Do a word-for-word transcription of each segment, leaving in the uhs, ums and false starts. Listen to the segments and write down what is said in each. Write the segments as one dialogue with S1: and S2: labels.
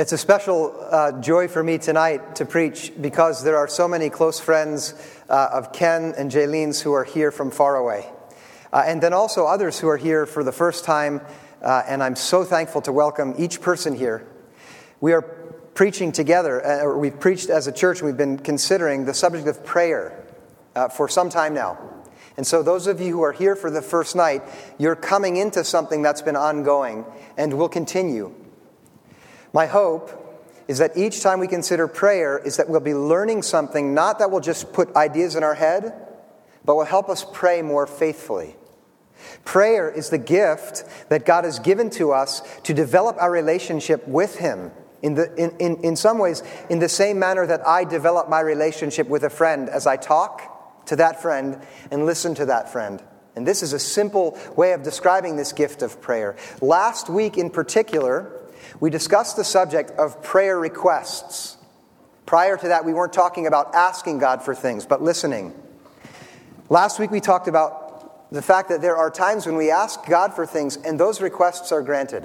S1: It's a special uh, joy for me tonight to preach because there are so many close friends uh, of Ken and Jaylene's who are here from far away. Uh, and then also others who are here for the first time, uh, and I'm so thankful to welcome each person here. We are preaching together, uh, or we've preached as a church, we've been considering the subject of prayer uh, for some time now. And so those of you who are here for the first night, you're coming into something that's been ongoing and will continue. My hope is that each time we consider prayer is that we'll be learning something, not that will just put ideas in our head, but will help us pray more faithfully. Prayer is the gift that God has given to us to develop our relationship with Him. In, the, in, in, in some ways, in the same manner that I develop my relationship with a friend as I talk to that friend and listen to that friend. And this is a simple way of describing this gift of prayer. Last week in particular, we discussed the subject of prayer requests. Prior to that, we weren't talking about asking God for things, but listening. Last week, we talked about the fact that there are times when we ask God for things, and those requests are granted.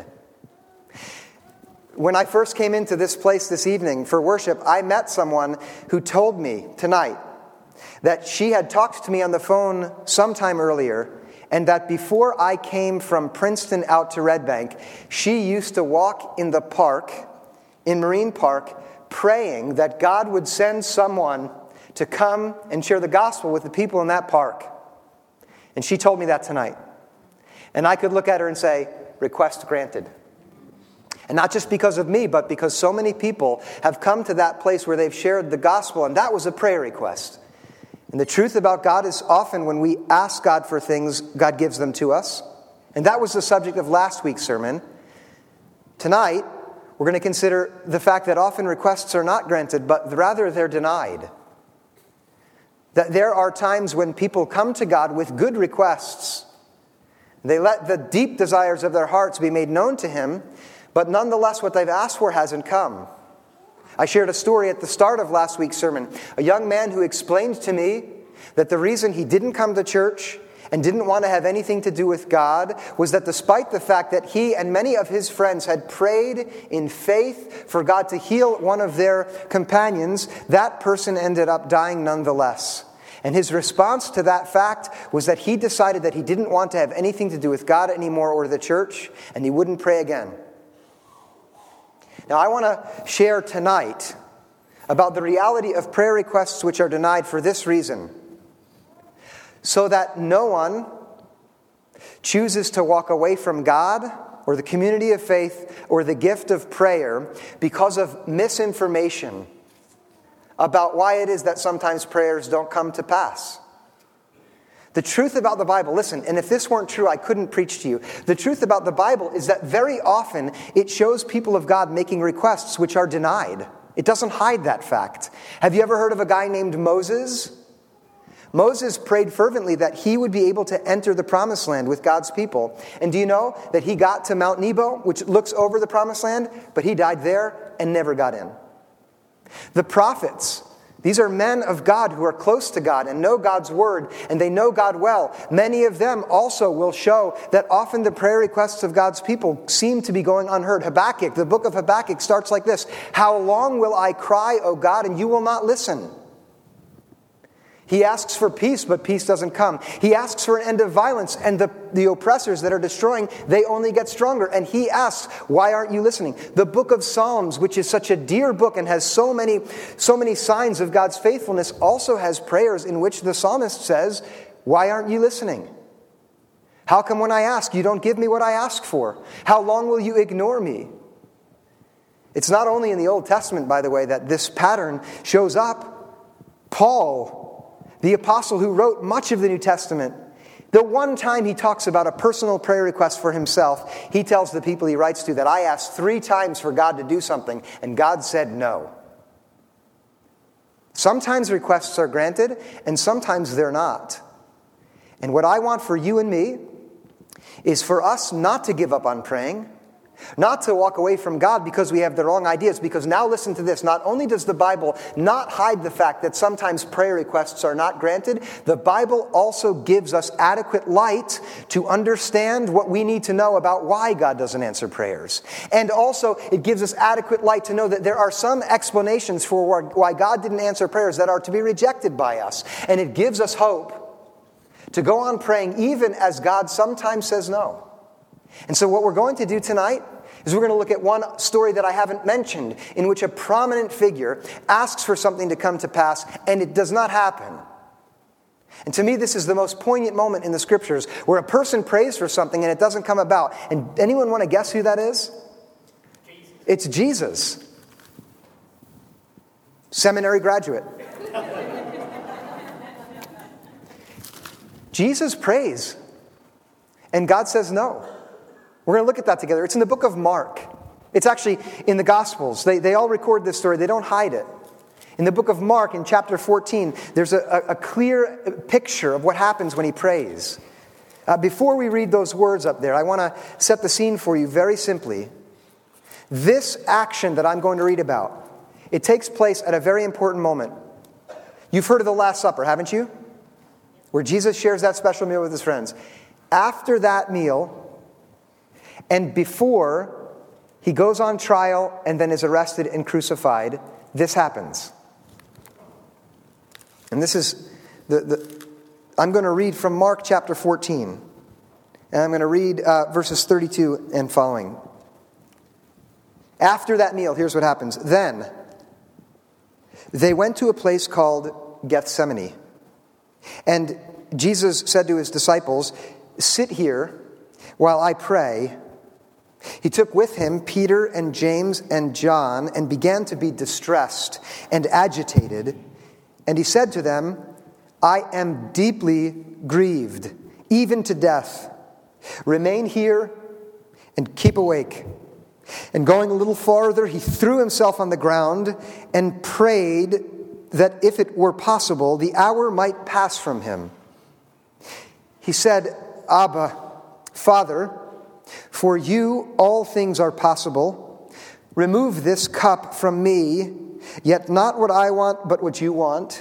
S1: When I first came into this place this evening for worship, I met someone who told me tonight that she had talked to me on the phone sometime earlier, and that before I came from Princeton out to Red Bank, she used to walk in the park, in Marine Park, praying that God would send someone to come and share the gospel with the people in that park. And she told me that tonight. And I could look at her and say, request granted. And not just because of me, but because so many people have come to that place where they've shared the gospel, and that was a prayer request. And the truth about God is often when we ask God for things, God gives them to us. And that was the subject of last week's sermon. Tonight, we're going to consider the fact that often requests are not granted, but rather they're denied. That there are times when people come to God with good requests. They let the deep desires of their hearts be made known to Him, but nonetheless what they've asked for hasn't come. I shared a story at the start of last week's sermon. A young man who explained to me that the reason he didn't come to church and didn't want to have anything to do with God was that despite the fact that he and many of his friends had prayed in faith for God to heal one of their companions, that person ended up dying nonetheless. And his response to that fact was that he decided that he didn't want to have anything to do with God anymore or the church, and he wouldn't pray again. Now, I want to share tonight about the reality of prayer requests which are denied for this reason. So that no one chooses to walk away from God or the community of faith or the gift of prayer because of misinformation about why it is that sometimes prayers don't come to pass. The truth about the Bible, listen, and if this weren't true, I couldn't preach to you. The truth about the Bible is that very often it shows people of God making requests which are denied. It doesn't hide that fact. Have you ever heard of a guy named Moses? Moses prayed fervently that he would be able to enter the promised land with God's people. And do you know that he got to Mount Nebo, which looks over the promised land, but he died there and never got in? The prophets, these are men of God who are close to God and know God's word, and they know God well. Many of them also will show that often the prayer requests of God's people seem to be going unheard. Habakkuk, the book of Habakkuk starts like this: "How long will I cry, O God, and you will not listen?" He asks for peace, but peace doesn't come. He asks for an end of violence, and the, the oppressors that are destroying, they only get stronger. And he asks, why aren't you listening? The book of Psalms, which is such a dear book and has so many, so many signs of God's faithfulness, also has prayers in which the psalmist says, why aren't you listening? How come when I ask, you don't give me what I ask for? How long will you ignore me? It's not only in the Old Testament, by the way, that this pattern shows up. Paul, the apostle who wrote much of the New Testament, the one time he talks about a personal prayer request for himself, he tells the people he writes to that I asked three times for God to do something, and God said no. Sometimes requests are granted, and sometimes they're not. And what I want for you and me is for us not to give up on praying, Not to walk away from God because we have the wrong ideas, because now listen to this. Not only does the Bible not hide the fact that sometimes prayer requests are not granted, the Bible also gives us adequate light to understand what we need to know about why God doesn't answer prayers. And also, it gives us adequate light to know that there are some explanations for why God didn't answer prayers that are to be rejected by us. And it gives us hope to go on praying even as God sometimes says no. And so what we're going to do tonight is we're going to look at one story that I haven't mentioned, in which a prominent figure asks for something to come to pass, and it does not happen. And to me, this is the most poignant moment in the Scriptures, where a person prays for something and it doesn't come about. And anyone want to guess who that is? Jesus. It's Jesus. Seminary graduate. Jesus prays, and God says no. We're going to look at that together. It's in the book of Mark. It's actually in the Gospels. They, they all record this story. They don't hide it. In the book of Mark, in chapter fourteen, there's a, a, a clear picture of what happens when he prays. Uh, before we read those words up there, I want to set the scene for you very simply. This action that I'm going to read about, it takes place at a very important moment. You've heard of the Last Supper, haven't you? Where Jesus shares that special meal with his friends. After that meal, and before he goes on trial and then is arrested and crucified, this happens. And this is, the, the I'm going to read from Mark chapter fourteen. And I'm going to read uh, verses thirty-two and following. After that meal, here's what happens. Then they went to a place called Gethsemane. And Jesus said to his disciples, "Sit here while I pray." He took with him Peter and James and John and began to be distressed and agitated. And he said to them, "I am deeply grieved, even to death. Remain here and keep awake." And going a little farther, he threw himself on the ground and prayed that if it were possible, the hour might pass from him. He said, "Abba, Father, for you all things are possible. Remove this cup from me, yet not what I want, but what you want."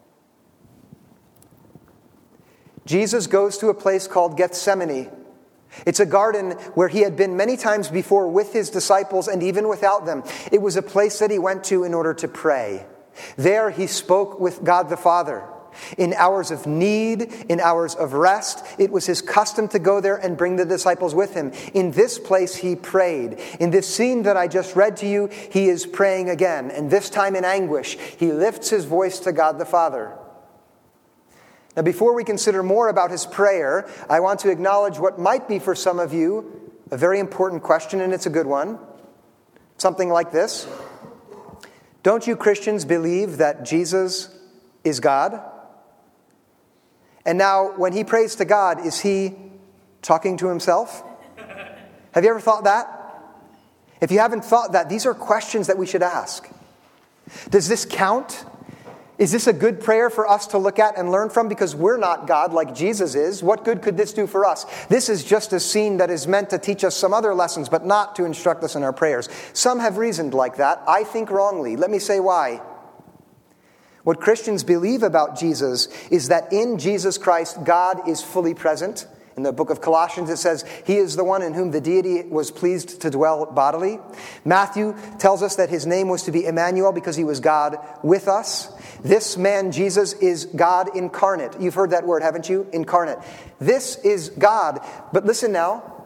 S1: Jesus goes to a place called Gethsemane. It's a garden where he had been many times before with his disciples and even without them. It was a place that he went to in order to pray. There he spoke with God the Father. In hours of need, in hours of rest, it was his custom to go there and bring the disciples with him. In this place he prayed. In this scene that I just read to you, he is praying again. And this time in anguish, he lifts his voice to God the Father. Now, before we consider more about his prayer, I want to acknowledge what might be for some of you a very important question, and it's a good one. Something like this. Don't you Christians believe that Jesus is God? And now, when he prays to God, is he talking to himself? Have you ever thought that? If you haven't thought that, these are questions that we should ask. Does this count? Is this a good prayer for us to look at and learn from? Because we're not God like Jesus is. What good could this do for us? This is just a scene that is meant to teach us some other lessons, but not to instruct us in our prayers. Some have reasoned like that. I think wrongly. Let me say why. What Christians believe about Jesus is that in Jesus Christ, God is fully present. In the book of Colossians, it says, he is the one in whom the deity was pleased to dwell bodily. Matthew tells us that his name was to be Emmanuel because he was God with us. This man, Jesus, is God incarnate. You've heard that word, haven't you? Incarnate. This is God. But listen now.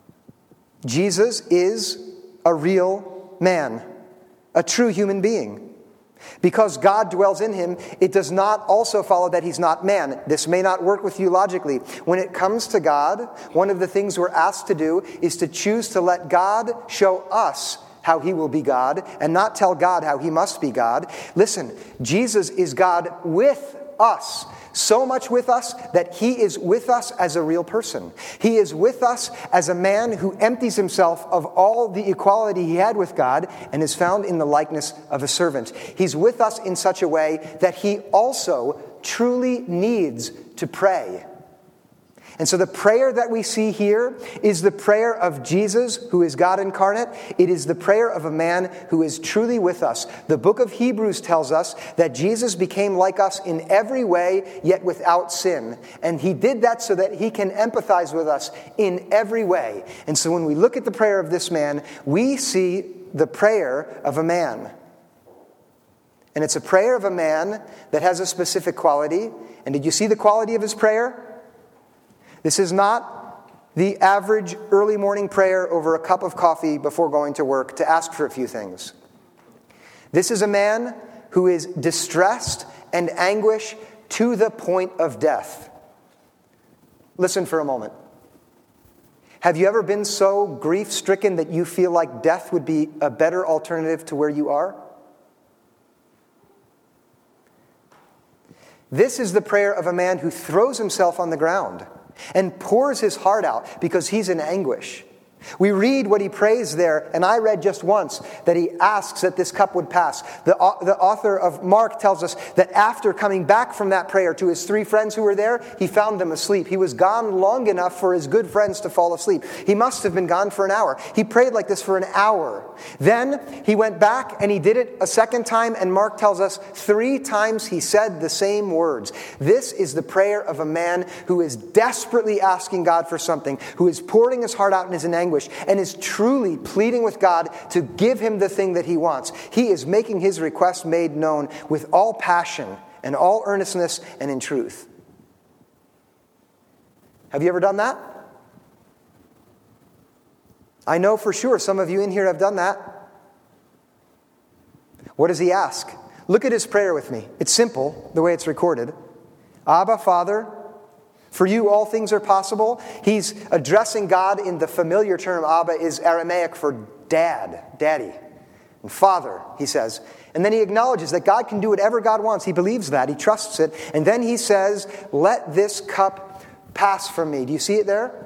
S1: Jesus is a real man, a true human being. Because God dwells in him, it does not also follow that he's not man. This may not work with you logically. When it comes to God, one of the things we're asked to do is to choose to let God show us how he will be God and not tell God how he must be God. Listen, Jesus is God with us. So much with us that he is with us as a real person. He is with us as a man who empties himself of all the equality he had with God and is found in the likeness of a servant. He's with us in such a way that he also truly needs to pray. And so the prayer that we see here is the prayer of Jesus, who is God incarnate. It is the prayer of a man who is truly with us. The book of Hebrews tells us that Jesus became like us in every way, yet without sin. And he did that so that he can empathize with us in every way. And so when we look at the prayer of this man, we see the prayer of a man. And it's a prayer of a man that has a specific quality. And did you see the quality of his prayer? This is not the average early morning prayer over a cup of coffee before going to work to ask for a few things. This is a man who is distressed and anguish to the point of death. Listen for a moment. Have you ever been so grief-stricken that you feel like death would be a better alternative to where you are? This is the prayer of a man who throws himself on the ground and pours his heart out because he's in anguish. We read what he prays there, and I read just once that he asks that this cup would pass. The, the author of Mark tells us that after coming back from that prayer to his three friends who were there, he found them asleep. He was gone long enough for his good friends to fall asleep. He must have been gone for an hour. He prayed like this for an hour. Then he went back and he did it a second time, and Mark tells us three times he said the same words. This is the prayer of a man who is desperately asking God for something, who is pouring his heart out and is in anguish, and is truly pleading with God to give him the thing that he wants. He is making his request made known with all passion and all earnestness and in truth. Have you ever done that? I know for sure some of you in here have done that. What does he ask? Look at his prayer with me. It's simple, the way it's recorded. Abba, Father, for you all things are possible. He's addressing God in the familiar term. Abba is Aramaic for dad, daddy. And Father, he says. And then he acknowledges that God can do whatever God wants. He believes that. He trusts it. And then he says, let this cup pass from me. Do you see it there?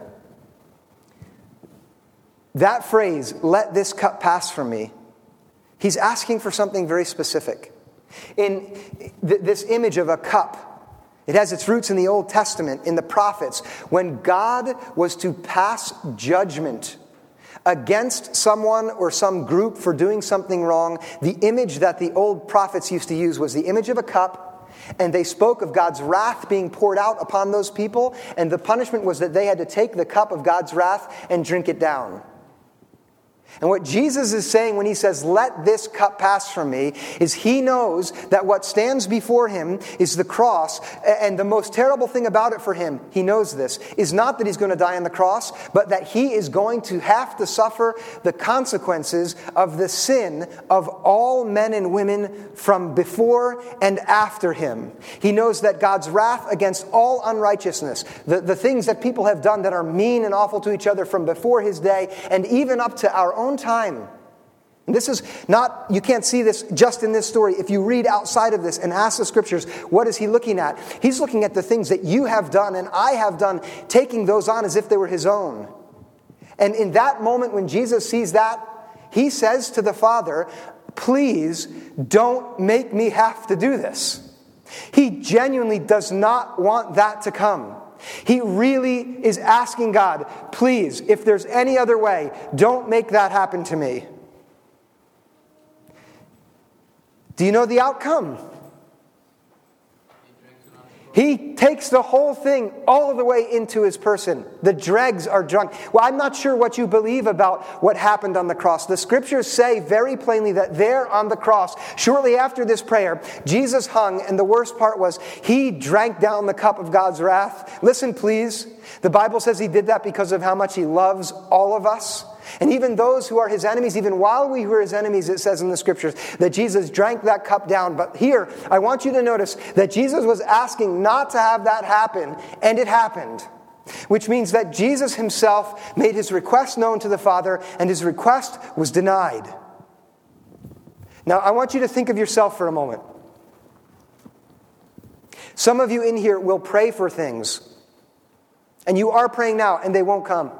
S1: That phrase, let this cup pass from me, he's asking for something very specific. In th- this image of a cup, it has its roots in the Old Testament, in the prophets, when God was to pass judgment against someone or some group for doing something wrong. The image that the old prophets used to use was the image of a cup, and they spoke of God's wrath being poured out upon those people, and the punishment was that they had to take the cup of God's wrath and drink it down. And what Jesus is saying when he says, let this cup pass from me, is he knows that what stands before him is the cross. And the most terrible thing about it for him, he knows this, is not that he's going to die on the cross, but that he is going to have to suffer the consequences of the sin of all men and women from before and after him. He knows that God's wrath against all unrighteousness, the, the things that people have done that are mean and awful to each other from before his day, and even up to our own time. And this is not, you can't see this just in this story. If you read outside of this and ask the scriptures, what is he looking at? He's looking at the things that you have done and I have done, taking those on as if they were his own. And in that moment when Jesus sees that, he says to the Father, please don't make me have to do this. He genuinely does not want that to come. He really is asking God, please, if there's any other way, don't make that happen to me. Do you know the outcome? He takes the whole thing all the way into his person. The dregs are drunk. Well, I'm not sure what you believe about what happened on the cross. The scriptures say very plainly that there on the cross, shortly after this prayer, Jesus hung, and the worst part was he drank down the cup of God's wrath. Listen, please. The Bible says he did that because of how much he loves all of us. And even those who are his enemies, even while we were his enemies, it says in the scriptures that Jesus drank that cup down. But here, I want you to notice that Jesus was asking not to have that happen, and it happened. Which means that Jesus himself made his request known to the Father, and his request was denied. Now, I want you to think of yourself for a moment. Some of you in here will pray for things, and you are praying now, and they won't come.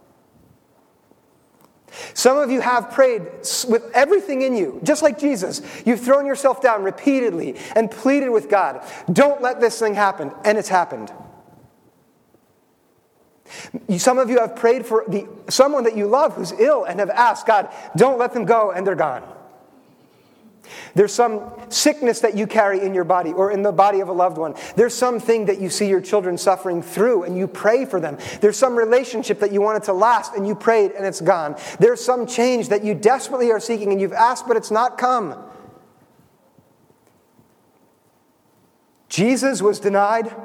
S1: Some of you have prayed with everything in you, just like Jesus. You've thrown yourself down repeatedly and pleaded with God, don't let this thing happen, and it's happened. Some of you have prayed for the, someone that you love who's ill and have asked, God, don't let them go, and they're gone. There's some sickness that you carry in your body or in the body of a loved one. There's something that you see your children suffering through and you pray for them. There's some relationship that you wanted to last and you prayed and it's gone. There's some change that you desperately are seeking and you've asked but it's not come. Jesus was denied.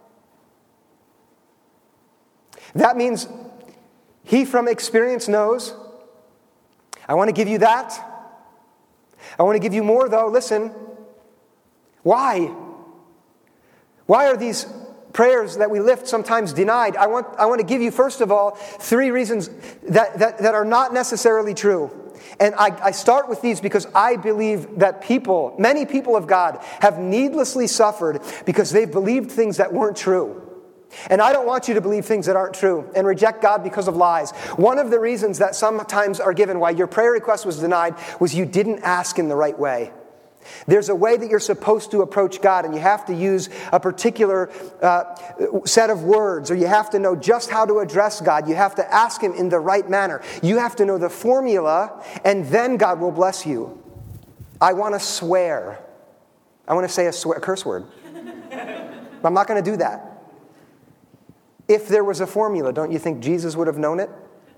S1: That means he from experience knows. I want to give you that. I want to give you more, though. Listen. Why? Why are these prayers that we lift sometimes denied? I want, I want to give you, first of all, three reasons that, that, that are not necessarily true. And I, I start with these because I believe that people, many people of God, have needlessly suffered because they've believed things that weren't true. And I don't want you to believe things that aren't true and reject God because of lies. One of the reasons that sometimes are given why your prayer request was denied was you didn't ask in the right way. There's a way that you're supposed to approach God, and you have to use a particular uh, set of words, or you have to know just how to address God. You have to ask Him in the right manner. You have to know the formula, and then God will bless you. I want to swear. I want to say a, swear, a curse word. I'm not going to do that. If there was a formula, don't you think Jesus would have known it?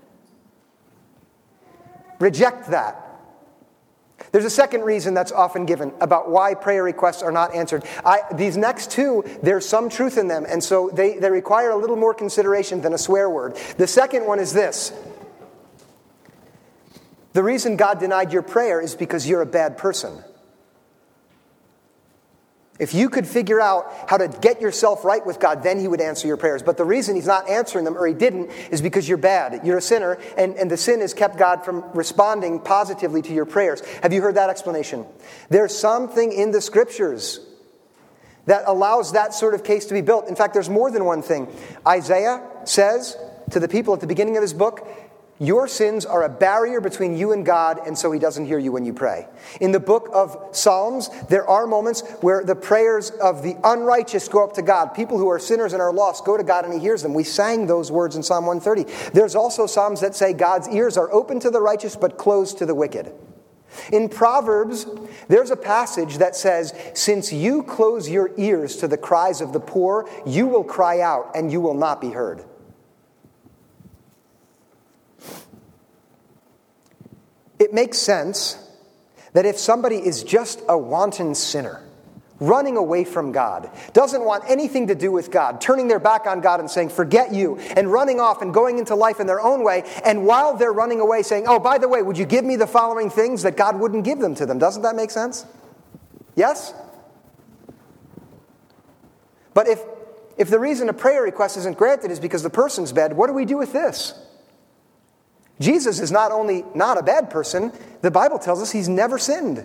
S1: Reject that. There's a second reason that's often given about why prayer requests are not answered. I, these next two, there's some truth in them, and so they, they require a little more consideration than a swear word. The second one is this. The reason God denied your prayer is because you're a bad person. If you could figure out how to get yourself right with God, then He would answer your prayers. But the reason He's not answering them, or He didn't, is because you're bad. You're a sinner, and, and the sin has kept God from responding positively to your prayers. Have you heard that explanation? There's something in the Scriptures that allows that sort of case to be built. In fact, there's more than one thing. Isaiah says to the people at the beginning of his book, your sins are a barrier between you and God, and so He doesn't hear you when you pray. In the book of Psalms, there are moments where the prayers of the unrighteous go up to God. People who are sinners and are lost go to God and He hears them. We sang those words in Psalm one thirty. There's also Psalms that say God's ears are open to the righteous but closed to the wicked. In Proverbs, there's a passage that says, since you close your ears to the cries of the poor, you will cry out and you will not be heard. It makes sense that if somebody is just a wanton sinner, running away from God, doesn't want anything to do with God, turning their back on God and saying, forget you, and running off and going into life in their own way, and while they're running away saying, oh, by the way, would you give me the following things, that God wouldn't give them to them? Doesn't that make sense? Yes? But if, if the reason a prayer request isn't granted is because the person's bad, what do we do with this? Jesus is not only not a bad person, the Bible tells us He's never sinned.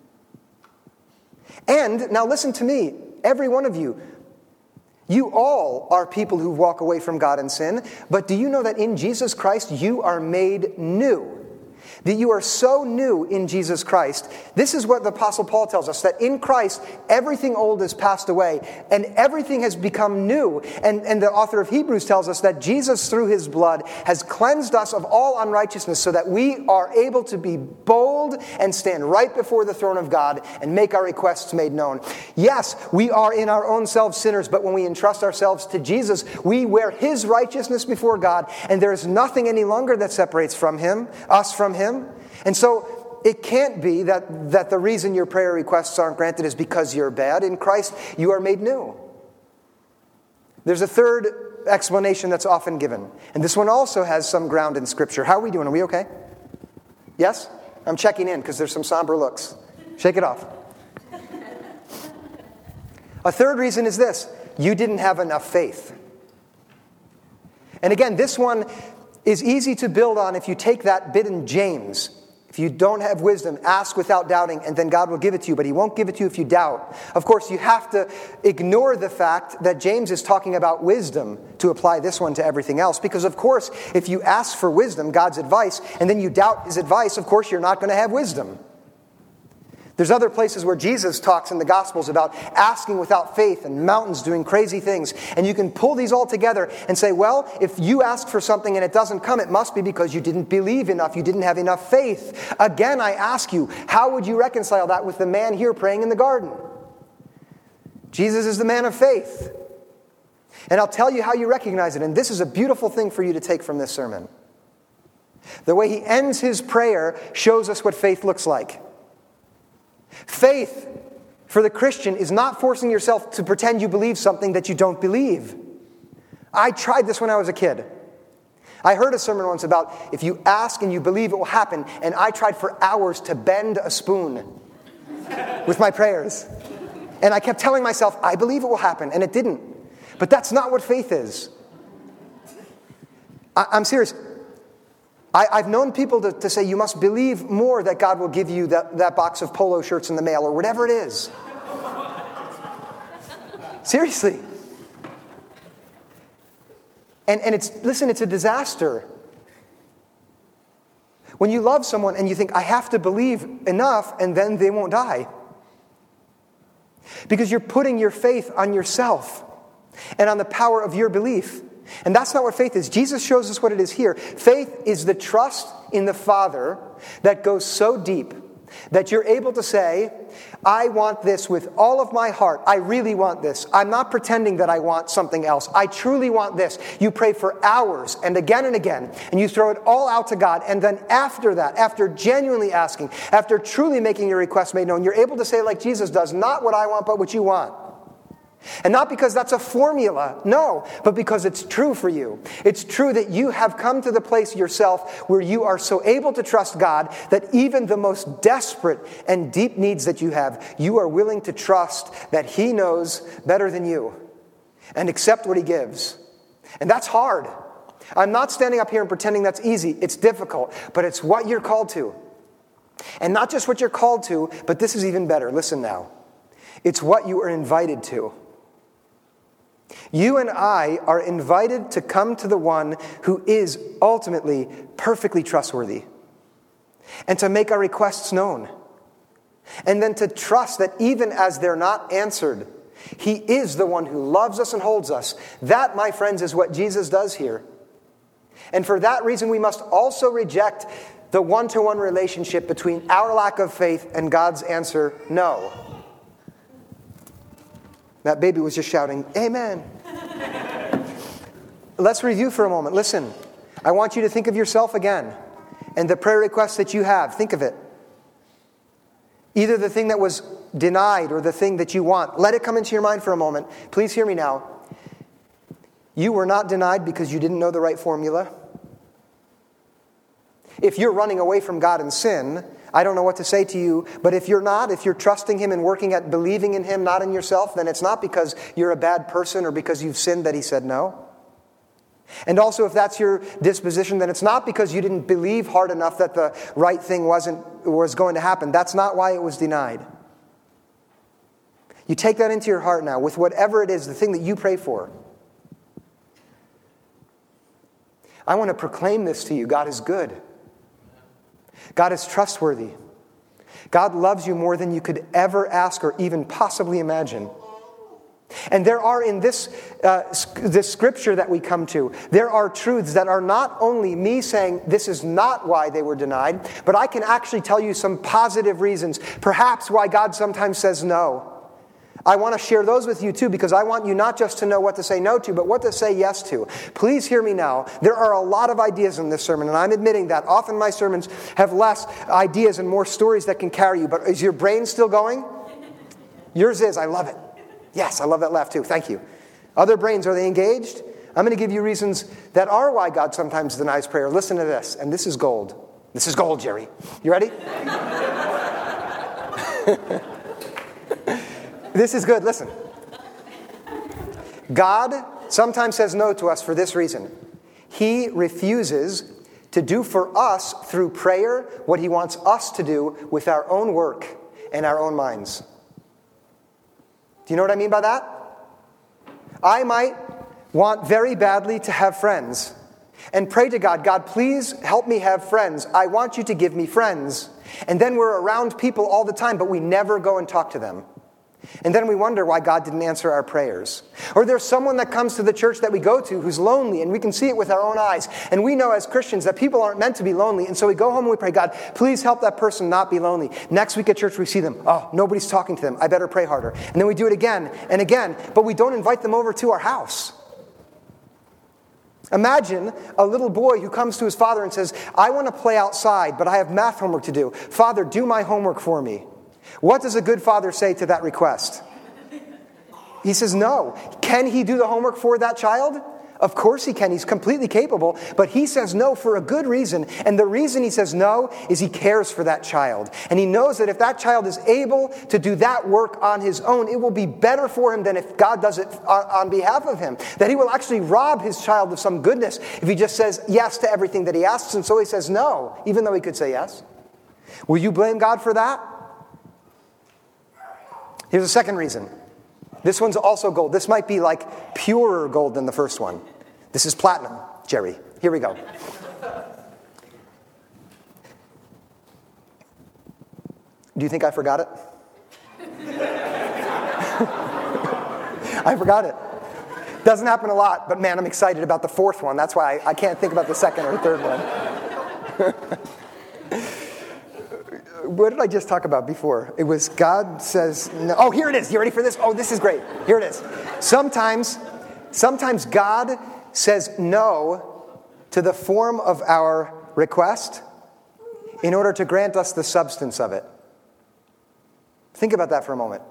S1: And, now listen to me, every one of you, you all are people who walk away from God in sin, but do you know that in Jesus Christ you are made new? That you are so new in Jesus Christ. This is what the Apostle Paul tells us, that in Christ everything old has passed away and everything has become new. And, and the author of Hebrews tells us that Jesus through His blood has cleansed us of all unrighteousness so that we are able to be bold and stand right before the throne of God and make our requests made known. Yes, we are in our own selves sinners, but when we entrust ourselves to Jesus, we wear His righteousness before God, and there is nothing any longer that separates from Him, us from Him. And so it can't be that, that the reason your prayer requests aren't granted is because you're bad. In Christ, you are made new. There's a third explanation that's often given. And this one also has some ground in Scripture. How are we doing? Are we okay? Yes? I'm checking in because there's some somber looks. Shake it off. A third reason is this. You didn't have enough faith. And again, this one is easy to build on if you take that bit in James. If you don't have wisdom, ask without doubting, and then God will give it to you, but He won't give it to you if you doubt. Of course, you have to ignore the fact that James is talking about wisdom to apply this one to everything else, because of course, if you ask for wisdom, God's advice, and then you doubt His advice, of course, you're not going to have wisdom. There's other places where Jesus talks in the Gospels about asking without faith and mountains doing crazy things. And you can pull these all together and say, well, if you ask for something and it doesn't come, it must be because you didn't believe enough. You didn't have enough faith. Again, I ask you, how would you reconcile that with the man here praying in the garden? Jesus is the man of faith. And I'll tell you how you recognize it. And this is a beautiful thing for you to take from this sermon. The way he ends his prayer shows us what faith looks like. Faith for the Christian is not forcing yourself to pretend you believe something that you don't believe. I tried this when I was a kid. I heard a sermon once about if you ask and you believe it will happen, and I tried for hours to bend a spoon with my prayers. And I kept telling myself, I believe it will happen, and it didn't. But that's not what faith is. I, I'm serious. I, I've known people to, to say, you must believe more that God will give you that, that box of polo shirts in the mail or whatever it is. Seriously. And, and it's, listen, it's a disaster. When you love someone and you think, I have to believe enough and then they won't die. Because you're putting your faith on yourself and on the power of your belief. And that's not what faith is. Jesus shows us what it is here. Faith is the trust in the Father that goes so deep that you're able to say, I want this with all of my heart. I really want this. I'm not pretending that I want something else. I truly want this. You pray for hours and again and again, and you throw it all out to God. And then after that, after genuinely asking, after truly making your request made known, you're able to say like Jesus does, not what I want, but what you want. And not because that's a formula, no, but because it's true for you. It's true that you have come to the place yourself where you are so able to trust God that even the most desperate and deep needs that you have, you are willing to trust that He knows better than you and accept what He gives. And that's hard. I'm not standing up here and pretending that's easy. It's difficult, but it's what you're called to. And not just what you're called to, but this is even better. Listen now. It's what you are invited to. You and I are invited to come to the one who is ultimately perfectly trustworthy and to make our requests known. And then to trust that even as they're not answered, He is the one who loves us and holds us. That, my friends, is what Jesus does here. And for that reason, we must also reject the one-to-one relationship between our lack of faith and God's answer, no. That baby was just shouting, amen. Let's review for a moment. Listen, I want you to think of yourself again and the prayer requests that you have. Think of it. Either the thing that was denied or the thing that you want. Let it come into your mind for a moment. Please hear me now. You were not denied because you didn't know the right formula. If you're running away from God in sin, I don't know what to say to you, but if you're not, if you're trusting Him and working at believing in Him, not in yourself, then it's not because you're a bad person or because you've sinned that He said no. And also, if that's your disposition, then it's not because you didn't believe hard enough that the right thing wasn't was going to happen. That's not why it was denied. You take that into your heart now with whatever it is, the thing that you pray for. I want to proclaim this to you. God is good. God is trustworthy. God loves you more than you could ever ask or even possibly imagine. And there are in this, uh, this scripture that we come to, there are truths that are not only me saying this is not why they were denied, but I can actually tell you some positive reasons, perhaps why God sometimes says no. I want to share those with you too, because I want you not just to know what to say no to, but what to say yes to. Please hear me now. There are a lot of ideas in this sermon, and I'm admitting that. Often my sermons have less ideas and more stories that can carry you, but is your brain still going? Yours is. I love it. Yes, I love that laugh too. Thank you. Other brains, are they engaged? I'm going to give you reasons that are why God sometimes denies prayer. Listen to this, and this is gold. This is gold, Jerry. You ready? This is good. Listen. God sometimes says no to us for this reason. He refuses to do for us through prayer what He wants us to do with our own work and our own minds. Do you know what I mean by that? I might want very badly to have friends and pray to God, God, please help me have friends. I want you to give me friends. And then we're around people all the time, but we never go and talk to them. And then we wonder why God didn't answer our prayers. Or there's someone that comes to the church that we go to who's lonely, and we can see it with our own eyes. And we know as Christians that people aren't meant to be lonely. And so we go home and we pray, God, please help that person not be lonely. Next week at church we see them. Oh, nobody's talking to them. I better pray harder. And then we do it again and again, but we don't invite them over to our house. Imagine a little boy who comes to his father and says, I want to play outside, but I have math homework to do. Father, do my homework for me. What does a good father say to that request? He says no. Can he do the homework for that child? Of course he can. He's completely capable. But he says no for a good reason. And the reason he says no is he cares for that child. And he knows that if that child is able to do that work on his own, it will be better for him than if God does it on behalf of him. That he will actually rob his child of some goodness if he just says yes to everything that he asks. And so he says no, even though he could say yes. Will you blame God for that? Here's a second reason. This one's also gold. This might be like purer gold than the first one. This is platinum, Jerry. Here we go. Do you think I forgot it? I forgot it. Doesn't happen a lot, but man, I'm excited about the fourth one. That's why I, I can't think about the second or third one. What did I just talk about before? It was God says no. Oh, here it is. You ready for this? Oh, this is great. Here it is. Sometimes, sometimes God says no to the form of our request in order to grant us the substance of it. Think about that for a moment.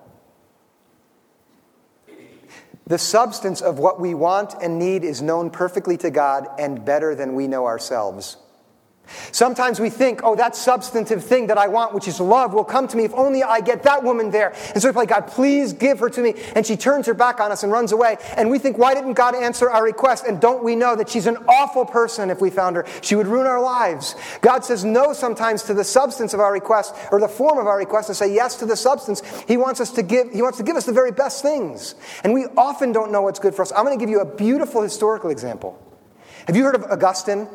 S1: The substance of what we want and need is known perfectly to God and better than we know ourselves. Sometimes we think, oh, that substantive thing that I want, which is love, will come to me if only I get that woman there. And so we pray, God, please give her to me. And she turns her back on us and runs away. And we think, why didn't God answer our request? And don't we know that she's an awful person if we found her? She would ruin our lives. God says no sometimes to the substance of our request or the form of our request and say yes to the substance. He wants us to give, he wants to give us the very best things. And we often don't know what's good for us. I'm going to give you a beautiful historical example. Have you heard of Augustine?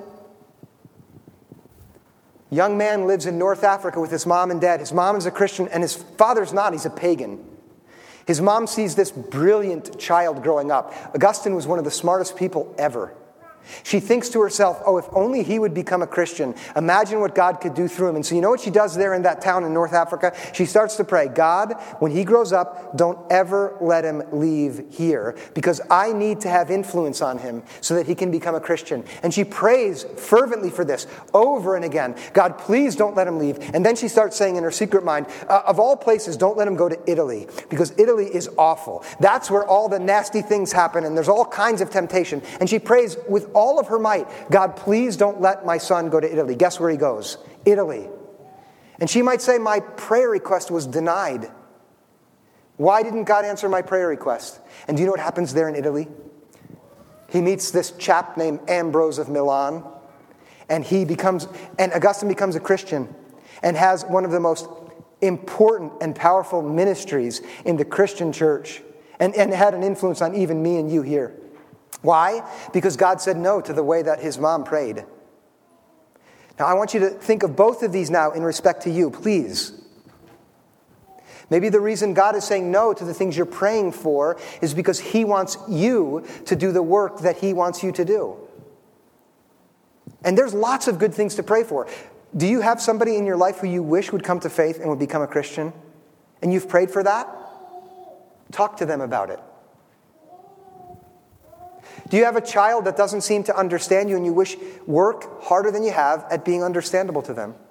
S1: Young man lives in North Africa with his mom and dad. His mom is a Christian and his father's not. He's a pagan. His mom sees this brilliant child growing up. Augustine was one of the smartest people ever. She thinks to herself, oh, if only he would become a Christian. Imagine what God could do through him. And so you know what she does there in that town in North Africa? She starts to pray, God, when he grows up, don't ever let him leave here because I need to have influence on him so that he can become a Christian. And she prays fervently for this over and again. God, please don't let him leave. And then she starts saying in her secret mind, uh, of all places, don't let him go to Italy because Italy is awful. That's where all the nasty things happen and there's all kinds of temptation. And she prays with all of her might, God, please don't let my son go to Italy. Guess where he goes? Italy. And she might say, my prayer request was denied. Why didn't God answer my prayer request? And do you know what happens there in Italy? He meets this chap named Ambrose of Milan, and he becomes, and Augustine becomes a Christian and has one of the most important and powerful ministries in the Christian church and, and had an influence on even me and you here. Why? Because God said no to the way that his mom prayed. Now, I want you to think of both of these now in respect to you, please. Maybe the reason God is saying no to the things you're praying for is because he wants you to do the work that he wants you to do. And there's lots of good things to pray for. Do you have somebody in your life who you wish would come to faith and would become a Christian? And you've prayed for that? Talk to them about it. Do you have a child that doesn't seem to understand you and you wish work harder than you have at being understandable to them?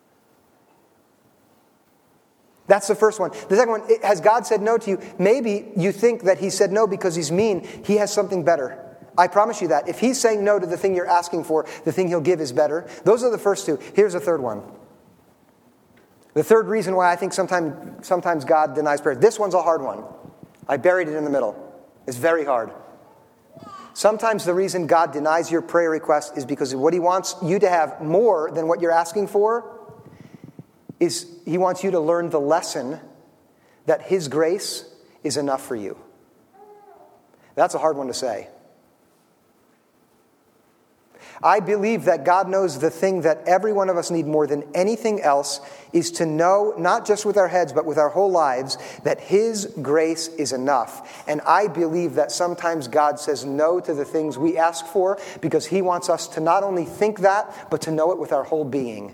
S1: That's the first one. The second one, has God said no to you? Maybe you think that he said no because he's mean. He has something better. I promise you that. If he's saying no to the thing you're asking for, the thing he'll give is better. Those are the first two. Here's the third one. The third reason why I think sometimes, sometimes God denies prayer. This one's a hard one. I buried it in the middle. It's very hard. Sometimes the reason God denies your prayer request is because what he wants you to have more than what you're asking for is he wants you to learn the lesson that his grace is enough for you. That's a hard one to say. I believe that God knows the thing that every one of us need more than anything else is to know, not just with our heads, but with our whole lives, that His grace is enough. And I believe that sometimes God says no to the things we ask for because He wants us to not only think that, but to know it with our whole being.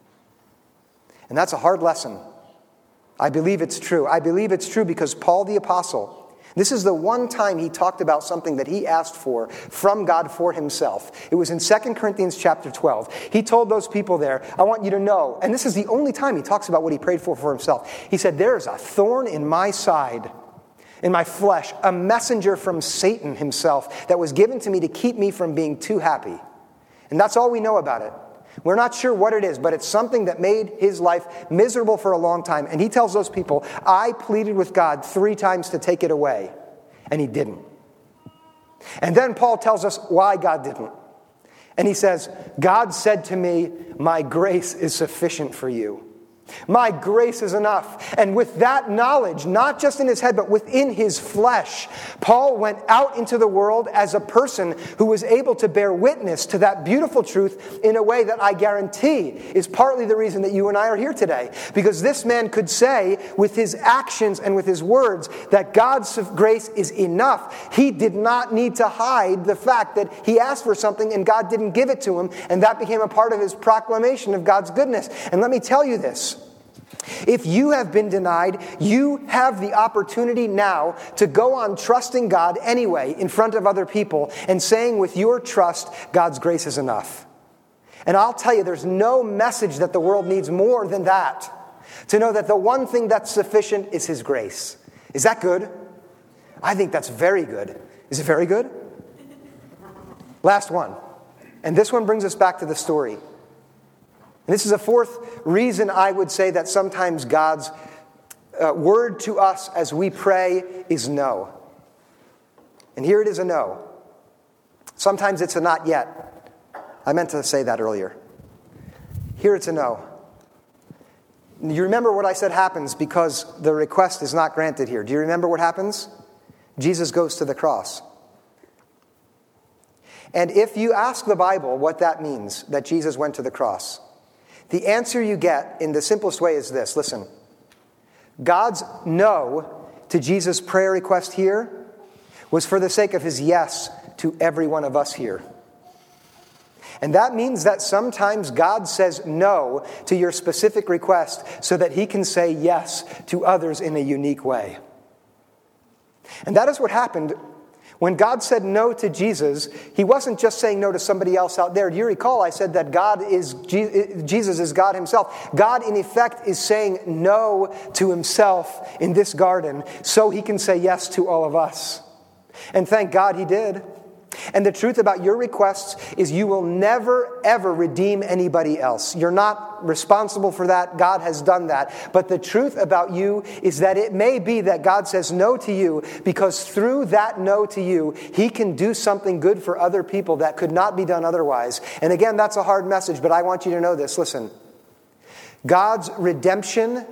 S1: And that's a hard lesson. I believe it's true. I believe it's true because Paul the Apostle, this is the one time he talked about something that he asked for from God for himself. It was in Second Corinthians chapter twelve. He told those people there, I want you to know, and this is the only time he talks about what he prayed for for himself. He said, there's a thorn in my side, in my flesh, a messenger from Satan himself that was given to me to keep me from being too happy. And that's all we know about it. We're not sure what it is, but it's something that made his life miserable for a long time. And he tells those people, I pleaded with God three times to take it away, and He didn't. And then Paul tells us why God didn't. And he says, God said to me, my grace is sufficient for you. My grace is enough. And with that knowledge, not just in his head, but within his flesh, Paul went out into the world as a person who was able to bear witness to that beautiful truth in a way that I guarantee is partly the reason that you and I are here today. Because this man could say with his actions and with his words that God's grace is enough. He did not need to hide the fact that he asked for something and God didn't give it to him. And that became a part of his proclamation of God's goodness. And let me tell you this. If you have been denied, you have the opportunity now to go on trusting God anyway in front of other people and saying with your trust, God's grace is enough. And I'll tell you, there's no message that the world needs more than that. To know that the one thing that's sufficient is His grace. Is that good? I think that's very good. Is it very good? Last one. And this one brings us back to the story. And this is a fourth reason I would say that sometimes God's uh, word to us as we pray is no. And here it is a no. Sometimes it's a not yet. I meant to say that earlier. Here it's a no. You remember what I said happens because the request is not granted here. Do you remember what happens? Jesus goes to the cross. And if you ask the Bible what that means, that Jesus went to the cross, the answer you get in the simplest way is this. Listen, God's no to Jesus' prayer request here was for the sake of His yes to every one of us here. And that means that sometimes God says no to your specific request so that He can say yes to others in a unique way. And that is what happened when God said no to Jesus. He wasn't just saying no to somebody else out there. Do you recall I said that God is Jesus is God Himself? God, in effect, is saying no to Himself in this garden so He can say yes to all of us. And thank God He did. And the truth about your requests is you will never, ever redeem anybody else. You're not responsible for that. God has done that. But the truth about you is that it may be that God says no to you because through that no to you, He can do something good for other people that could not be done otherwise. And again, that's a hard message, but I want you to know this. Listen, God's redemption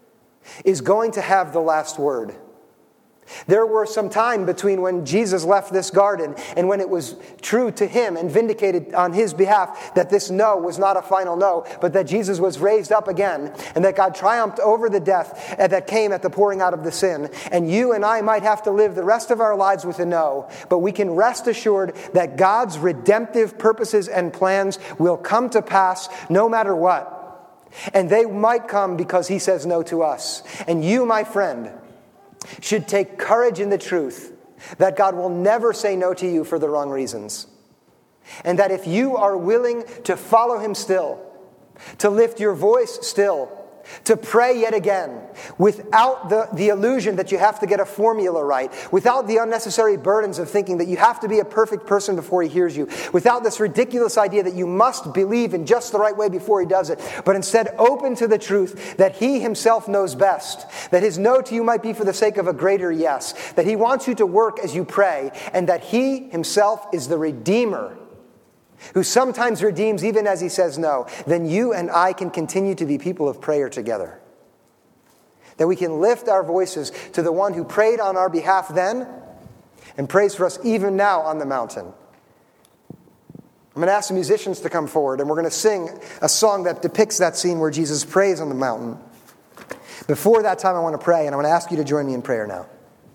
S1: is going to have the last word. There were some time between when Jesus left this garden and when it was true to Him and vindicated on His behalf that this no was not a final no, but that Jesus was raised up again and that God triumphed over the death that came at the pouring out of the sin. And you and I might have to live the rest of our lives with a no, but we can rest assured that God's redemptive purposes and plans will come to pass no matter what. And they might come because He says no to us. And you, my friend, should take courage in the truth that God will never say no to you for the wrong reasons. And that if you are willing to follow Him still, to lift your voice still, to pray yet again, without the, the illusion that you have to get a formula right, without the unnecessary burdens of thinking that you have to be a perfect person before He hears you, without this ridiculous idea that you must believe in just the right way before He does it, but instead open to the truth that He Himself knows best, that His no to you might be for the sake of a greater yes, that He wants you to work as you pray, and that He Himself is the Redeemer who sometimes redeems even as He says no, then you and I can continue to be people of prayer together. That we can lift our voices to the one who prayed on our behalf then and prays for us even now on the mountain. I'm going to ask the musicians to come forward, and we're going to sing a song that depicts that scene where Jesus prays on the mountain. Before that time, I want to pray, and I want to ask you to join me in prayer now.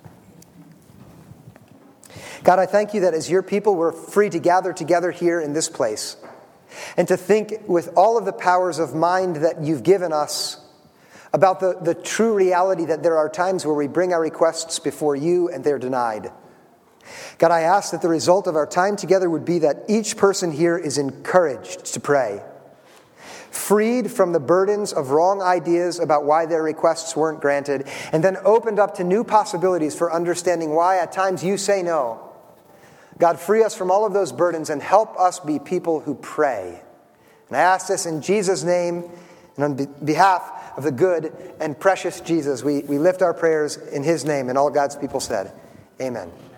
S1: God, I thank you that as your people, we're free to gather together here in this place and to think with all of the powers of mind that you've given us about the, the true reality that there are times where we bring our requests before you and they're denied. God, I ask that the result of our time together would be that each person here is encouraged to pray, freed from the burdens of wrong ideas about why their requests weren't granted, and then opened up to new possibilities for understanding why at times you say no. God, free us from all of those burdens and help us be people who pray. And I ask this in Jesus' name and on be- behalf of the good and precious Jesus. We, we lift our prayers in his name, and all God's people said, amen.